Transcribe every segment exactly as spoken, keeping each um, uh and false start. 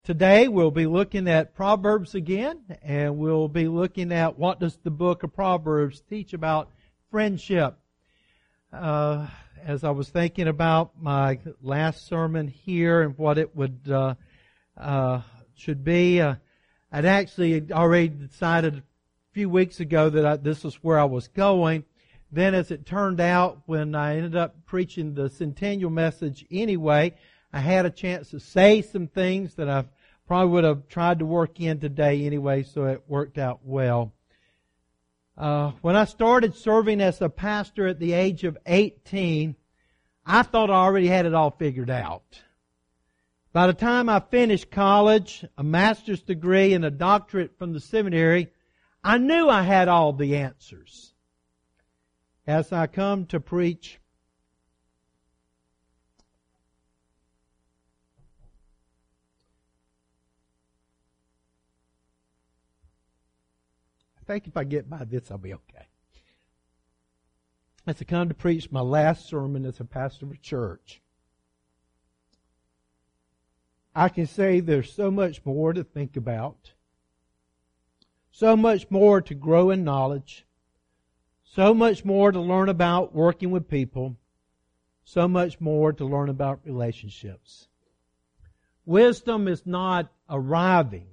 Today we'll be looking at Proverbs again, and we'll be looking at what does the book of Proverbs teach about friendship. Uh, as I was thinking about my last sermon here and what it would uh, uh, should be, uh, I'd actually already decided a few weeks ago that I, this was where I was going. Then, as it turned out, when I ended up preaching the centennial message anyway, I had a chance to say some things that I probably would have tried to work in today anyway, so it worked out well. Uh, when I started serving as a pastor at the age of eighteen, I thought I already had it all figured out. By the time I finished college, a master's degree and a doctorate from the seminary, I knew I had all the answers. As I come to preach, I think if I get by this, I'll be okay. As I come to preach my last sermon as a pastor of a church, I can say there's so much more to think about, so much more to grow in knowledge, so much more to learn about working with people, so much more to learn about relationships. Wisdom is not arriving.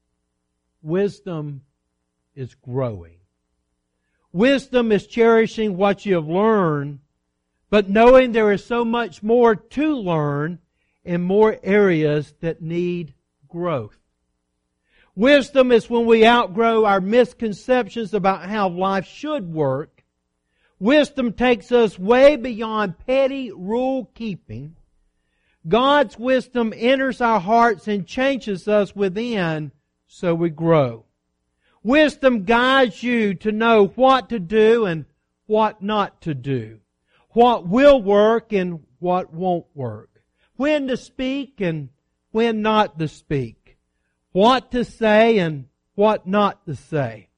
Wisdom is growing. Wisdom is cherishing what you have learned, but knowing there is so much more to learn in more areas that need growth. Wisdom is when we outgrow our misconceptions about how life should work. Wisdom takes us way beyond petty rule keeping. God's wisdom enters our hearts and changes us within so we grow. Wisdom guides you to know what to do and what not to do, what will work and what won't work, when to speak and when not to speak, what to say and what not to say.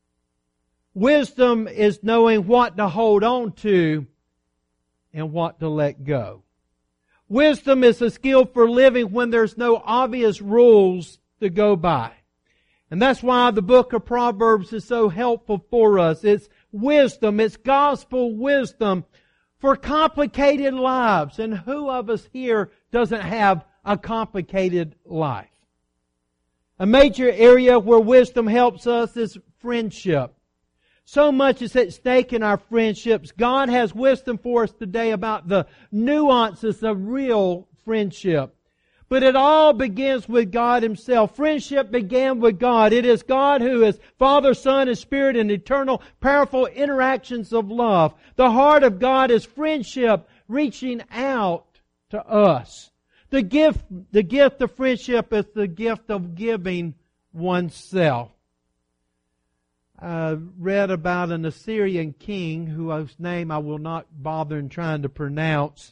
Wisdom is knowing what to hold on to and what to let go. Wisdom is a skill for living when there's no obvious rules to go by. And that's why the book of Proverbs is so helpful for us. It's wisdom, it's gospel wisdom for complicated lives. And who of us here doesn't have a complicated life? A major area where wisdom helps us is friendship. So much is at stake in our friendships. God has wisdom for us today about the nuances of real friendship. But it all begins with God Himself. Friendship began with God. It is God who is Father, Son, and Spirit in eternal, powerful interactions of love. The heart of God is friendship reaching out to us. The gift, the gift of friendship is the gift of giving oneself. I read about an Assyrian king whose name I will not bother in trying to pronounce.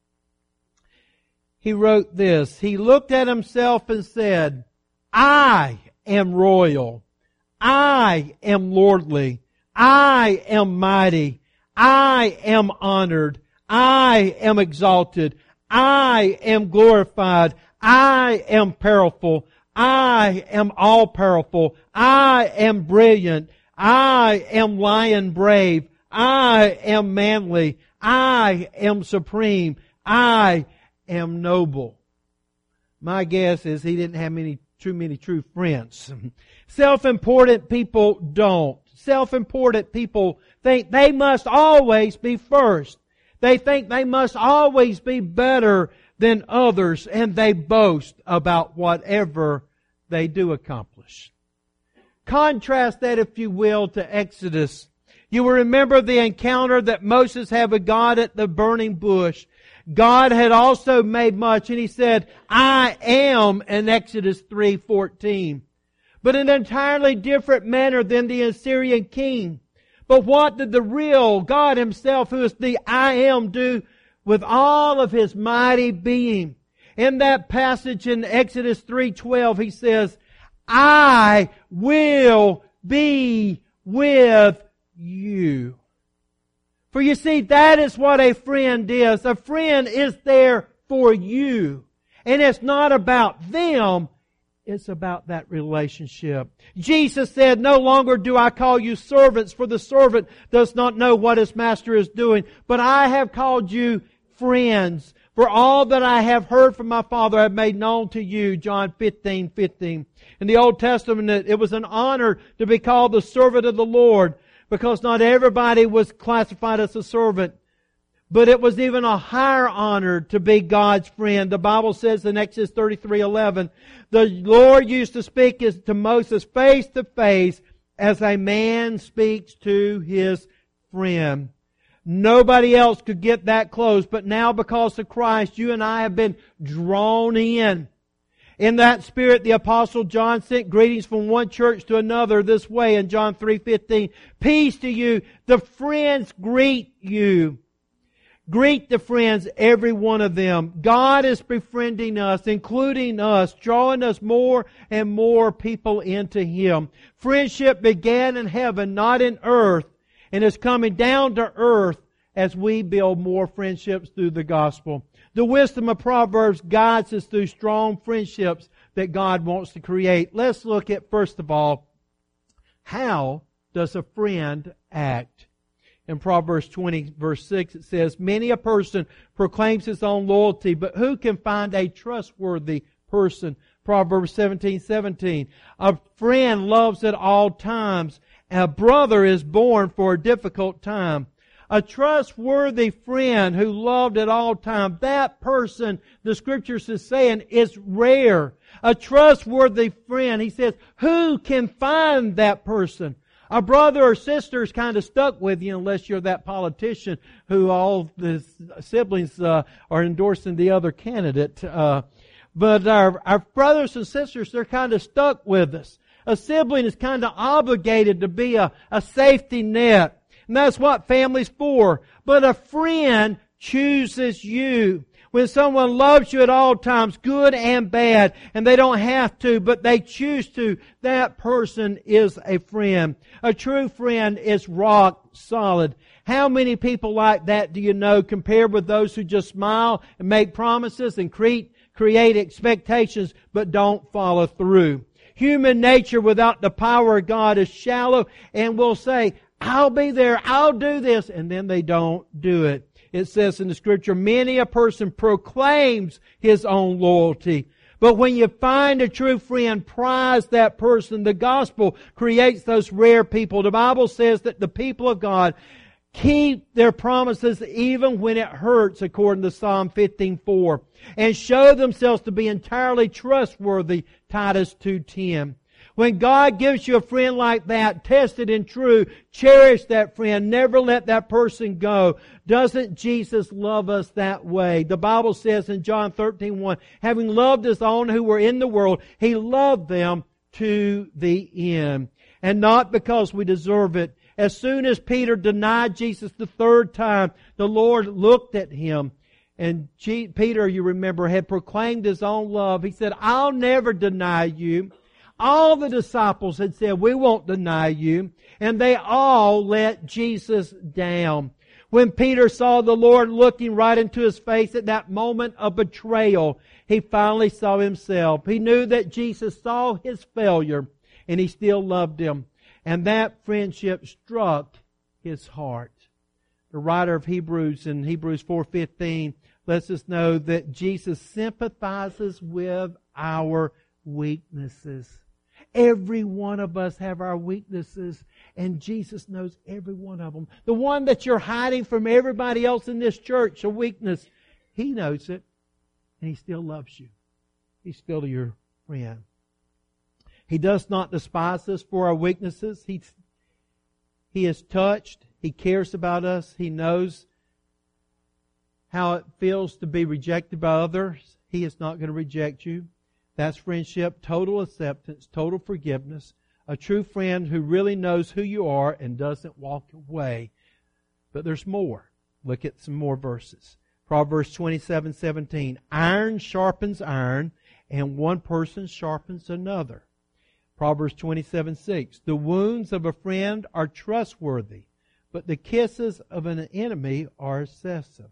He wrote this. He looked at himself and said, I am royal. I am lordly. I am mighty. I am honored. I am exalted. I am glorified. I am powerful. I am all powerful. I am brilliant. I am lion brave. I am manly. I am supreme. I am noble. My guess is he didn't have many too many true friends. Self-important people don't. Self-important people think they must always be first. They think they must always be better than others, and they boast about whatever they do accomplish. Contrast that, if you will, to Exodus. You will remember the encounter that Moses had with God at the burning bush. God had also made much, and He said, I am, in Exodus three fourteen. But in an entirely different manner than the Assyrian king. But what did the real God Himself, who is the I am, do with all of His mighty being? In that passage in Exodus three twelve, He says, I will be with you. For you see, that is what a friend is. A friend is there for you. And it's not about them, It's about that relationship. Jesus said, "No longer do I call you servants, for the servant does not know what his master is doing, but I have called you friends. For all that I have heard from my Father I have made known to you." John fifteen fifteen. In the Old Testament, it was an honor to be called the servant of the Lord, because not everybody was classified as a servant. But it was even a higher honor to be God's friend. The Bible says in Exodus thirty-three eleven, the Lord used to speak to Moses face to face as a man speaks to his friend. Nobody else could get that close, but now because of Christ, you and I have been drawn in. In that spirit, the Apostle John sent greetings from one church to another this way in John three fifteen. "Peace to you. The friends greet you." Greet the friends, every one of them. God is befriending us, including us, drawing us more and more people into Him. Friendship began in heaven, not in earth, and is coming down to earth as we build more friendships through the gospel. The wisdom of Proverbs guides us through strong friendships that God wants to create. Let's look at, first of all, how does a friend act? In Proverbs twenty, verse six, it says, "Many a person proclaims his own loyalty, but who can find a trustworthy person?" Proverbs seventeen seventeen, "A friend loves at all times, and a brother is born for a difficult time." A trustworthy friend who loved at all times, that person, the Scriptures is saying, is rare. A trustworthy friend, he says, who can find that person? A brother or sister is kind of stuck with you unless you're that politician who all the siblings uh, are endorsing the other candidate. Uh, but our, our brothers and sisters, they're kind of stuck with us. A sibling is kind of obligated to be a, a safety net. And that's what family's for. But a friend chooses you. When someone loves you at all times, good and bad, and they don't have to, but they choose to, that person is a friend. A true friend is rock solid. How many people like that do you know compared with those who just smile and make promises and create, create expectations but don't follow through? Human nature without the power of God is shallow and will say, "I'll be there, I'll do this," and then they don't do it. It says in the Scripture, many a person proclaims his own loyalty. But when you find a true friend, prize that person. The gospel creates those rare people. The Bible says that the people of God keep their promises even when it hurts, according to Psalm fifteen four, and show themselves to be entirely trustworthy, Titus two ten. When God gives you a friend like that, tested and true, cherish that friend. Never let that person go. Doesn't Jesus love us that way? The Bible says in John thirteen one, having loved His own who were in the world, He loved them to the end. And not because we deserve it. As soon as Peter denied Jesus the third time, the Lord looked at him. And G- Peter, you remember, had proclaimed his own love. He said, "I'll never deny you." All the disciples had said, "We won't deny you." And they all let Jesus down. When Peter saw the Lord looking right into his face at that moment of betrayal, he finally saw himself. He knew that Jesus saw his failure and He still loved him. And that friendship struck his heart. The writer of Hebrews in Hebrews four fifteen lets us know that Jesus sympathizes with our weaknesses. Every one of us have our weaknesses, and Jesus knows every one of them. The one that you're hiding from everybody else in this church, a weakness, He knows it, and He still loves you. He's still your friend. He does not despise us for our weaknesses. He, he is touched. He cares about us. He knows how it feels to be rejected by others. He is not going to reject you. That's friendship, total acceptance, total forgiveness. A true friend who really knows who you are and doesn't walk away. But there's more. Look at some more verses. Proverbs twenty-seven seventeen. Iron sharpens iron, and one person sharpens another. Proverbs twenty-seven six. The wounds of a friend are trustworthy, but the kisses of an enemy are excessive.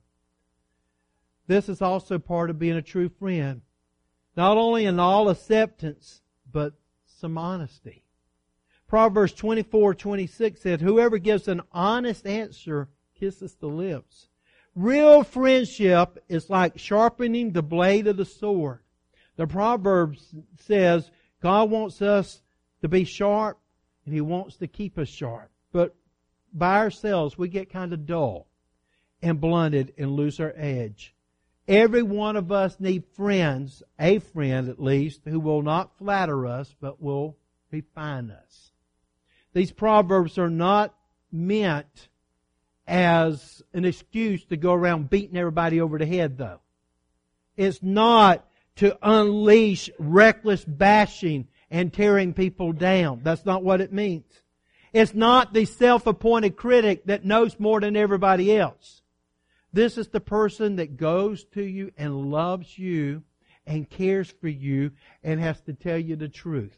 This is also part of being a true friend. Not only in all acceptance, but some honesty. Proverbs twenty-four twenty-six said, whoever gives an honest answer kisses the lips. Real friendship is like sharpening the blade of the sword. The Proverbs says God wants us to be sharp and He wants to keep us sharp. But by ourselves we get kind of dull and blunted and lose our edge. Every one of us need friends, a friend at least, who will not flatter us but will refine us. These Proverbs are not meant as an excuse to go around beating everybody over the head, though. It's not to unleash reckless bashing and tearing people down. That's not what it means. It's not the self-appointed critic that knows more than everybody else. This is the person that goes to you and loves you and cares for you and has to tell you the truth.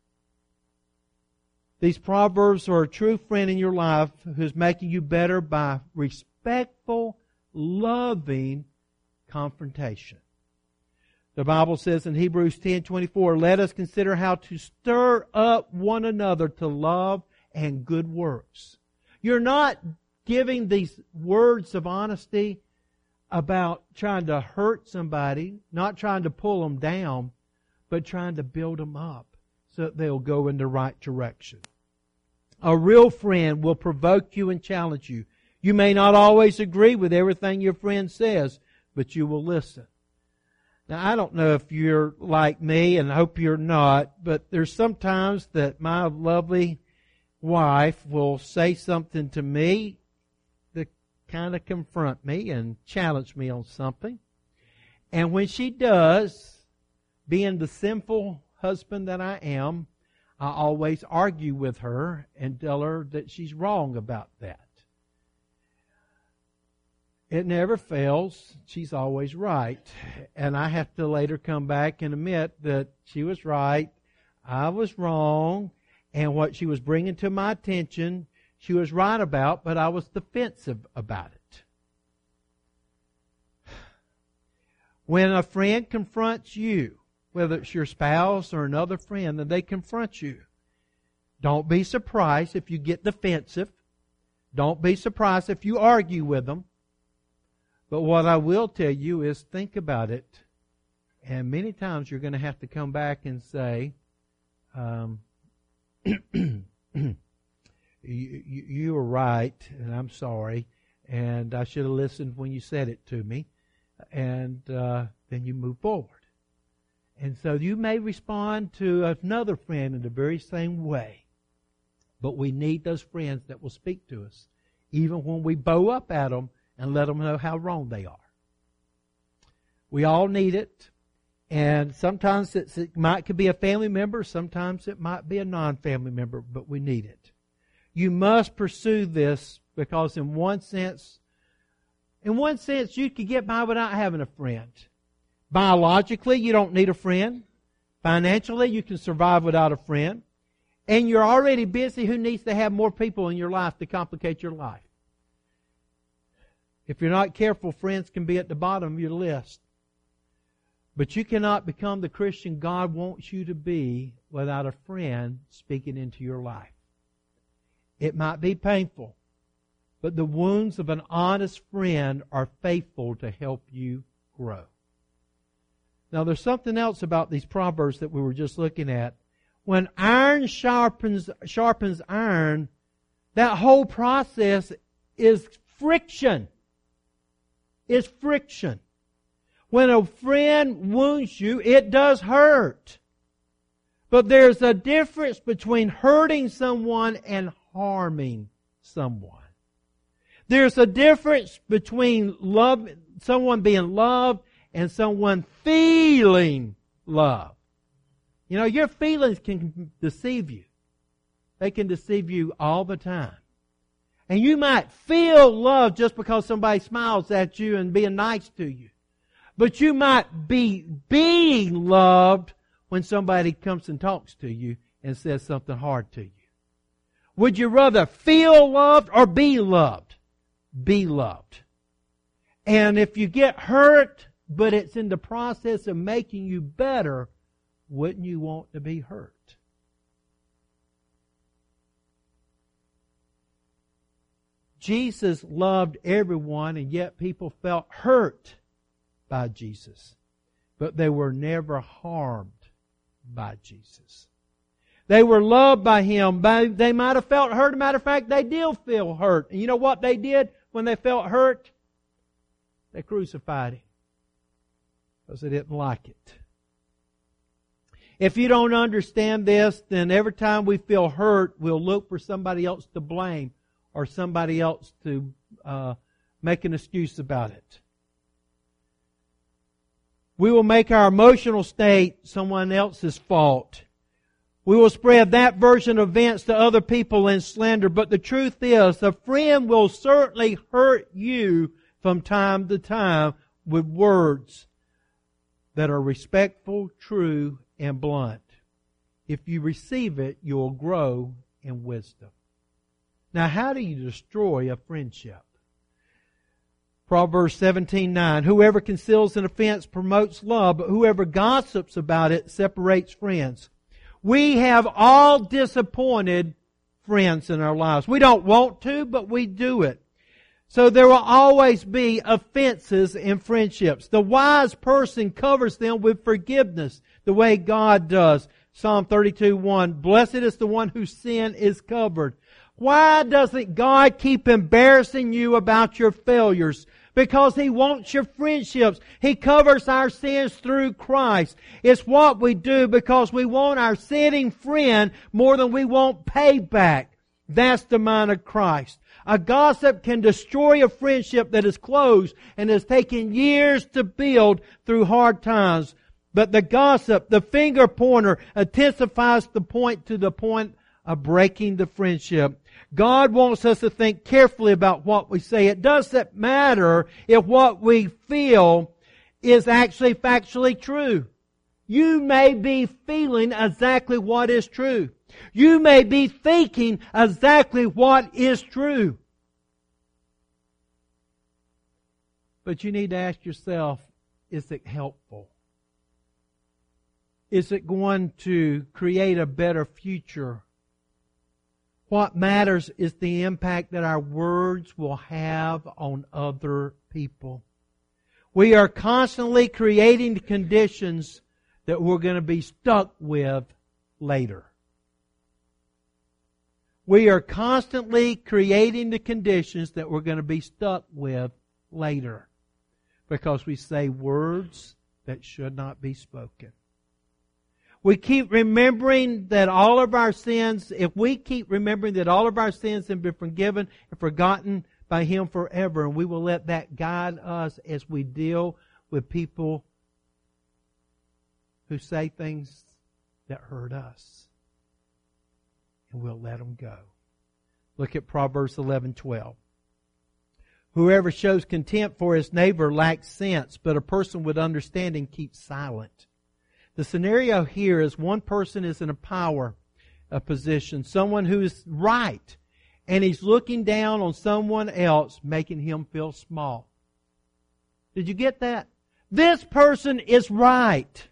These Proverbs are a true friend in your life who's making you better by respectful, loving confrontation. The Bible says in Hebrews ten twenty-four, let us consider how to stir up one another to love and good works. You're not giving these words of honesty about trying to hurt somebody, not trying to pull them down, but trying to build them up so that they'll go in the right direction. A real friend will provoke you and challenge you. You may not always agree with everything your friend says, but you will listen. Now, I don't know if you're like me, and I hope you're not, but there's sometimes that my lovely wife will say something to me to kind of confront me and challenge me on something. And when she does, being the sinful husband that I am, I always argue with her and tell her that she's wrong about that. It never fails. She's always right. And I have to later come back and admit that she was right, I was wrong, and what she was bringing to my attention, she was right about, but I was defensive about it. When a friend confronts you, whether it's your spouse or another friend, and they confront you, don't be surprised if you get defensive. Don't be surprised if you argue with them. But what I will tell you is think about it. And many times you're going to have to come back and say, um, you, you, you were right, and I'm sorry, and I should have listened when you said it to me. And uh, then you move forward. And so you may respond to another friend in the very same way. But we need those friends that will speak to us, even when we bow up at them and let them know how wrong they are. We all need it. And sometimes it's, it might could be a family member, sometimes it might be a non-family member, but we need it. You must pursue this because in one sense, in one sense you could get by without having a friend. Biologically, you don't need a friend. Financially, you can survive without a friend. And you're already busy. Who needs to have more people in your life to complicate your life? If you're not careful, friends can be at the bottom of your list. But you cannot become the Christian God wants you to be without a friend speaking into your life. It might be painful, but the wounds of an honest friend are faithful to help you grow. Now, there's something else about these Proverbs that we were just looking at. When iron sharpens, sharpens iron, that whole process is friction. It's friction. When a friend wounds you, it does hurt. But there's a difference between hurting someone and harming someone. There's a difference between love, someone being loved and someone feeling love. You know, your feelings can deceive you. They can deceive you all the time. And you might feel love just because somebody smiles at you and being nice to you. But you might be being loved when somebody comes and talks to you and says something hard to you. Would you rather feel loved or be loved? Be loved. And if you get hurt, but it's in the process of making you better, wouldn't you want to be hurt? Jesus loved everyone, and yet people felt hurt by Jesus. But they were never harmed by Jesus. They were loved by Him. But they might have felt hurt. As a matter of fact, they did feel hurt. And you know what they did when they felt hurt? They crucified Him. Because they didn't like it. If you don't understand this, then every time we feel hurt, we'll look for somebody else to blame or somebody else to uh, make an excuse about it. We will make our emotional state someone else's fault. We will spread that version of events to other people in slander. But the truth is, a friend will certainly hurt you from time to time with words that are respectful, true, and blunt. If you receive it, you'll grow in wisdom. Now, how do you destroy a friendship? Proverbs seventeen nine. Whoever conceals an offense promotes love, but whoever gossips about it separates friends. We have all disappointed friends in our lives. We don't want to, but we do it. So there will always be offenses in friendships. The wise person covers them with forgiveness, the way God does. Psalm thirty-two one. Blessed is the one whose sin is covered. Why doesn't God keep embarrassing you about your failures? Because He wants your friendships. He covers our sins through Christ. It's what we do because we want our sinning friend more than we want payback. That's the mind of Christ. A gossip can destroy a friendship that is close and has taken years to build through hard times. But the gossip, the finger pointer, intensifies the point to the point of breaking the friendship. God wants us to think carefully about what we say. It doesn't matter if what we feel is actually factually true. You may be feeling exactly what is true. You may be thinking exactly what is true. But you need to ask yourself, is it helpful? Is it going to create a better future? What matters is the impact that our words will have on other people. We are constantly creating the conditions that we're going to be stuck with later. We are constantly creating the conditions that we're going to be stuck with later because we say words that should not be spoken. We keep remembering that all of our sins, if we keep remembering that all of our sins have been forgiven and forgotten by Him forever, and we will let that guide us as we deal with people who say things that hurt us. And we'll let them go. Look at Proverbs eleven twelve. Whoever shows contempt for his neighbor lacks sense, but a person with understanding keeps silent. The scenario here is one person is in a power a position, someone who is right, and he's looking down on someone else, making him feel small. Did you get that? This person is right,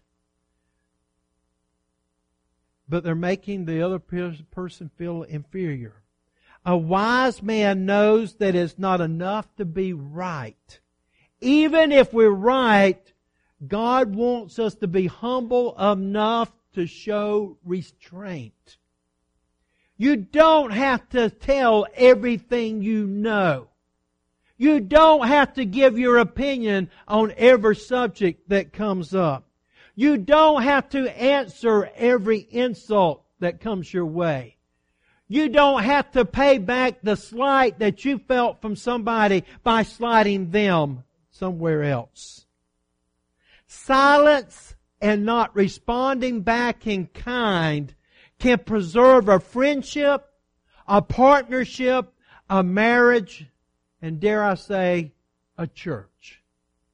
but they're making the other person feel inferior. A wise man knows that it's not enough to be right. Even if we're right, God wants us to be humble enough to show restraint. You don't have to tell everything you know. You don't have to give your opinion on every subject that comes up. You don't have to answer every insult that comes your way. You don't have to pay back the slight that you felt from somebody by slighting them somewhere else. Silence and not responding back in kind can preserve a friendship, a partnership, a marriage, and dare I say, a church.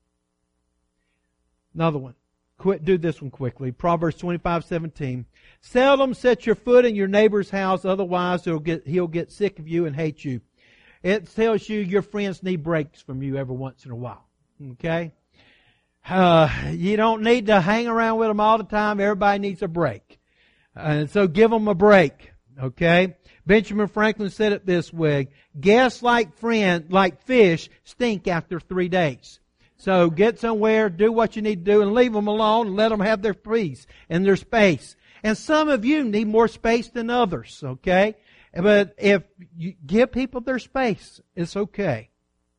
Another one. Quit, do this one quickly. Proverbs twenty-five seventeen. Seldom set your foot in your neighbor's house, otherwise he'll get, he'll get sick of you and hate you. It tells you your friends need breaks from you every once in a while. Okay? Uh, you don't need to hang around with them all the time. Everybody needs a break. And so give them a break. Okay? Benjamin Franklin said it this way: guests like friend, like fish, stink after three days. So get somewhere, do what you need to do, and leave them alone and let them have their peace and their space. And some of you need more space than others, okay? But if you give people their space, it's okay.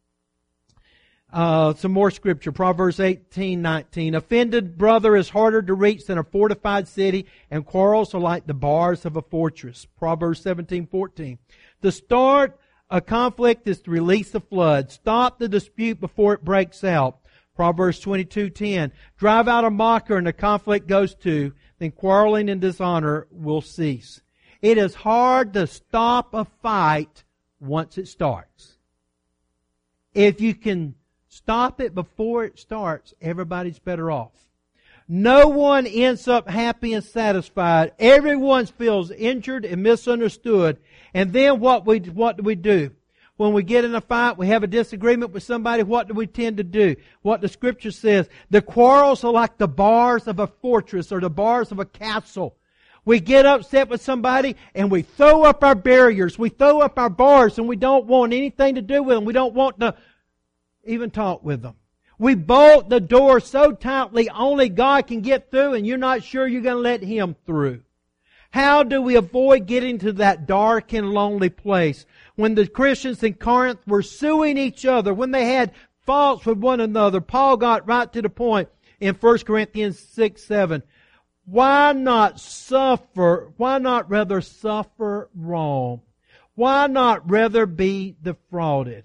Uh, some more scripture. Proverbs eighteen nineteen. Offended brother is harder to reach than a fortified city, and quarrels are like the bars of a fortress. Proverbs seventeen fourteen. To start a conflict is to release the flood. Stop the dispute before it breaks out. Proverbs twenty-two ten. Drive out a mocker and the conflict goes to, then quarreling and dishonor will cease. It is hard to stop a fight once it starts. If you can stop it before it starts, everybody's better off. No one ends up happy and satisfied. Everyone feels injured and misunderstood. And then what we what do we do? When we get in a fight, we have a disagreement with somebody, what do we tend to do? What the Scripture says, the quarrels are like the bars of a fortress or the bars of a castle. We get upset with somebody and we throw up our barriers, we throw up our bars, and we don't want anything to do with them. We don't want to even talk with them. We bolt the door so tightly only God can get through, and you're not sure you're going to let Him through. How do we avoid getting to that dark and lonely place? When the Christians in Corinth were suing each other, when they had faults with one another, Paul got right to the point in First Corinthians six seven. Why not suffer? Why not rather suffer wrong? Why not rather be defrauded?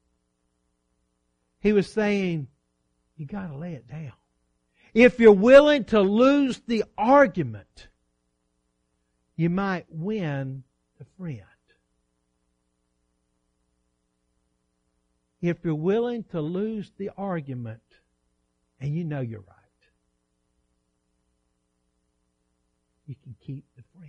He was saying, you got to lay it down. If you're willing to lose the argument, you might win the friend. If you're willing to lose the argument, and you know you're right, you can keep the friend.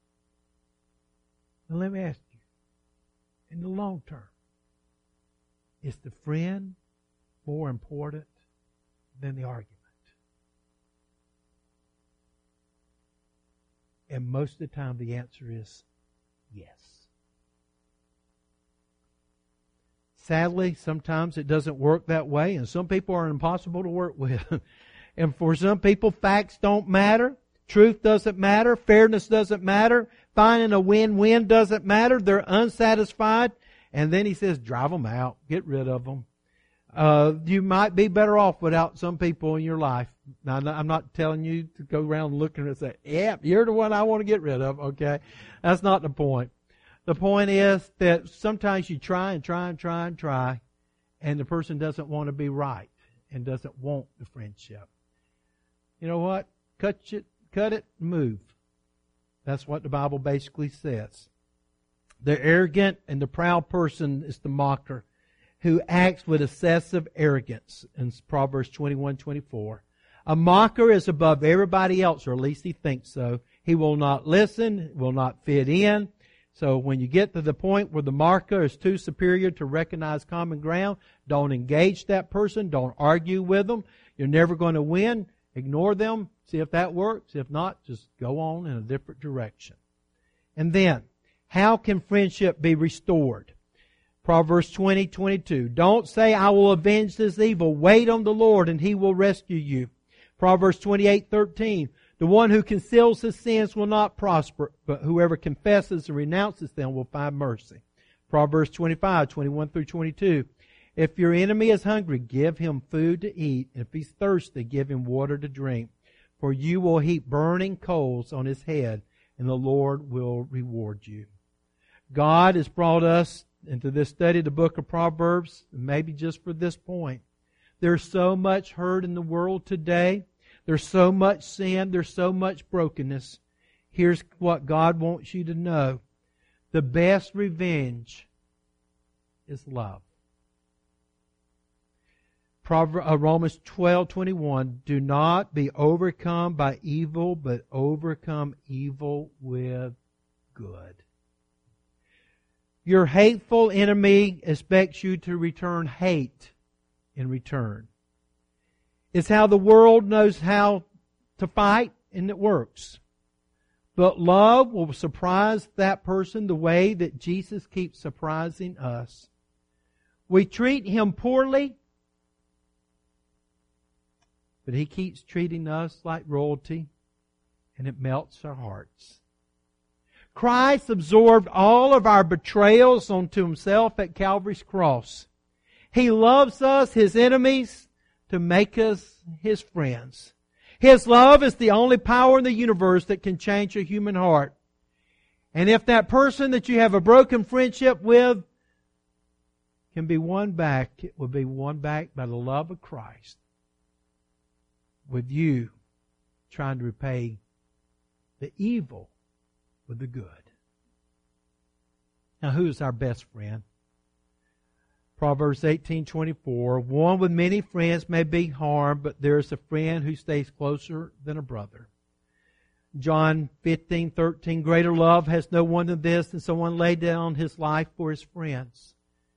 Now let me ask you, in the long term, is the friend more important than the argument? And most of the time the answer is yes. Sadly, sometimes it doesn't work that way, and some people are impossible to work with. And for some people, facts don't matter. Truth doesn't matter. Fairness doesn't matter. Finding a win-win doesn't matter. They're unsatisfied. And then he says, drive them out. Get rid of them. Uh, you might be better off without some people in your life. Now, I'm not telling you to go around looking and say, yeah, you're the one I want to get rid of, okay? That's not the point. The point is that sometimes you try and try and try and try, and the person doesn't want to be right and doesn't want the friendship. You know what? Cut it, cut it, move. That's what the Bible basically says. The arrogant and the proud person is the mocker, who acts with excessive arrogance in Proverbs twenty-one twenty-four. A mocker is above everybody else, or at least he thinks so. He will not listen, will not fit in. So when you get to the point where the mocker is too superior to recognize common ground, don't engage that person, don't argue with them. You're never going to win. Ignore them, see if that works. If not, just go on in a different direction. And then, how can friendship be restored? Proverbs twenty twenty-two. Don't say, I will avenge this evil. Wait on the Lord and He will rescue you. Proverbs twenty-eight thirteen. The one who conceals his sins will not prosper, but whoever confesses and renounces them will find mercy. Proverbs twenty-five twenty-one through twenty-two. If your enemy is hungry, give him food to eat. And if he's thirsty, give him water to drink. For you will heap burning coals on his head, and the Lord will reward you. God has brought us into this study of the book of Proverbs, maybe just for this point. There's so much hurt in the world today. There's so much sin. There's so much brokenness. Here's what God wants you to know. The best revenge is love. Romans twelve twenty-one. Do not be overcome by evil, but overcome evil with good. Your hateful enemy expects you to return hate in return. It's how the world knows how to fight, and it works. But love will surprise that person the way that Jesus keeps surprising us. We treat Him poorly, but He keeps treating us like royalty, and it melts our hearts. Christ absorbed all of our betrayals onto Himself at Calvary's cross. He loves us, His enemies, to make us His friends. His love is the only power in the universe that can change a human heart. And if that person that you have a broken friendship with can be won back, it will be won back by the love of Christ, with you trying to repay the evil with the good. Now, who is our best friend? Proverbs eighteen twenty-four, one with many friends may be harmed, but there is a friend who stays closer than a brother. John fifteen thirteen, greater love has no one than this, than someone lay down his life for his friends.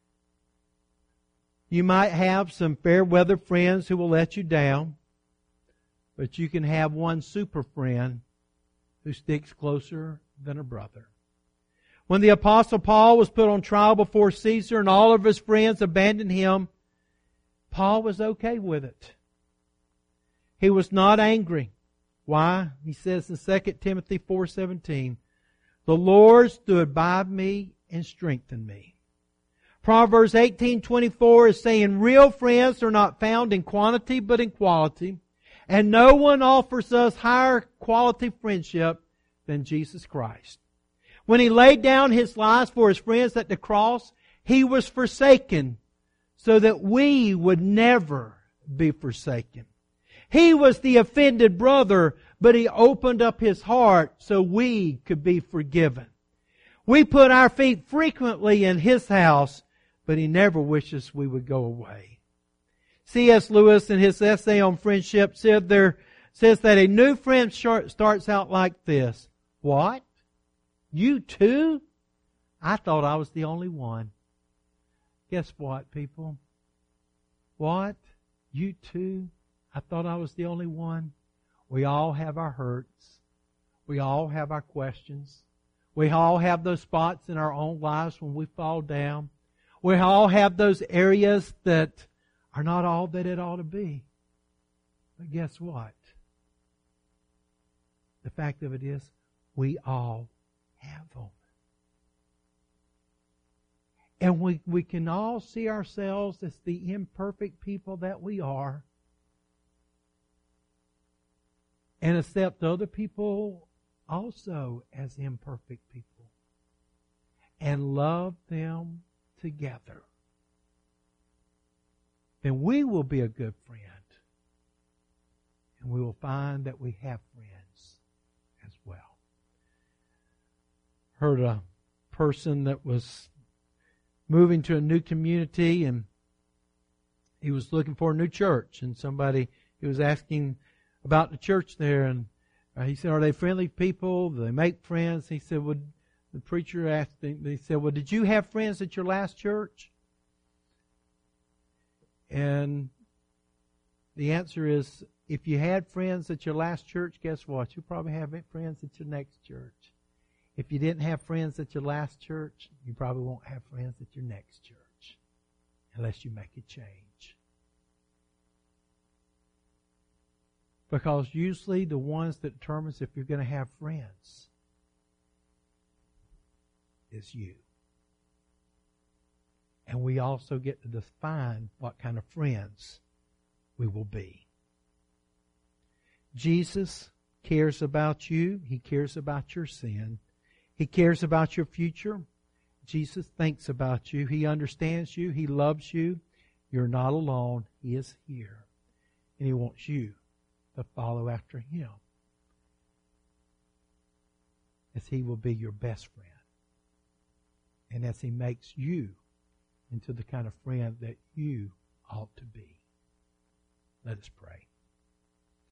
You might have some fair weather friends who will let you down, but you can have one super friend who sticks closer than a brother. When the Apostle Paul was put on trial before Caesar and all of his friends abandoned him, Paul was okay with it. He was not angry. Why? He says in Second Timothy four seventeen, the Lord stood by me and strengthened me. Proverbs eighteen twenty-four is saying real friends are not found in quantity but in quality. And no one offers us higher quality friendship than Jesus Christ. When He laid down His life for His friends at the cross, He was forsaken so that we would never be forsaken. He was the offended brother, but He opened up His heart so we could be forgiven. We put our feet frequently in His house, but He never wishes we would go away. C S Lewis, in his essay on friendship, said there, says that a new friend starts out like this. What? You too? I thought I was the only one. Guess what, people? What? You too? I thought I was the only one. We all have our hurts. We all have our questions. We all have those spots in our own lives when we fall down. We all have those areas that are not all that it ought to be. But guess what? The fact of it is, we all have them. And we, we can all see ourselves as the imperfect people that we are, and accept other people also as imperfect people, and love them together. Then we will be a good friend, and we will find that we have friends as well. Heard a person that was moving to a new community, and he was looking for a new church, and somebody, he was asking about the church there, and he said, are they friendly people? Do they make friends? He said, well, the preacher asked him, he said, well, did you have friends at your last church? And the answer is, if you had friends at your last church, guess what? You'll probably have friends at your next church. If you didn't have friends at your last church, you probably won't have friends at your next church, unless you make a change. Because usually the ones that determines if you're going to have friends is you. And we also get to define what kind of friends we will be. Jesus cares about you. He cares about your sin. He cares about your future. Jesus thinks about you. He understands you. He loves you. You're not alone. He is here. And He wants you to follow after Him, as He will be your best friend, and as He makes you into the kind of friend that you ought to be. Let us pray.